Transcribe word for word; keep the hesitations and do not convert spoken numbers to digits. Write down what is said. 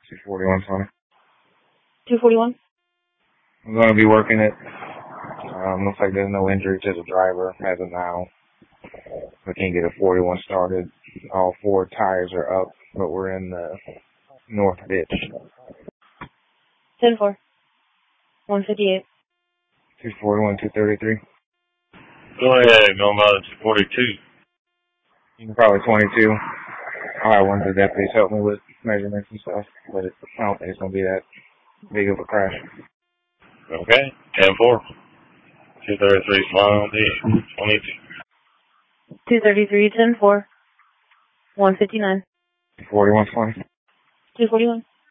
two forty-one twenty. two forty-one? I'm going to be working it. Um, looks like there's no injury to the driver as of now. We can't get a forty-one started. All four tires are up, but we're in the north ditch. ten four. one fifty-eight. two forty-one, two thirty-three. Go ahead, going by the two forty-two. You can probably twenty-two. I'll have one of the deputies help me with measurements and stuff, but it, I don't think it's going to be that big of a crash. Okay, ten four. two thirty-three, one twenty-two. two thirty-three, ten four. one fifty-nine. forty-one twenty. two forty-one.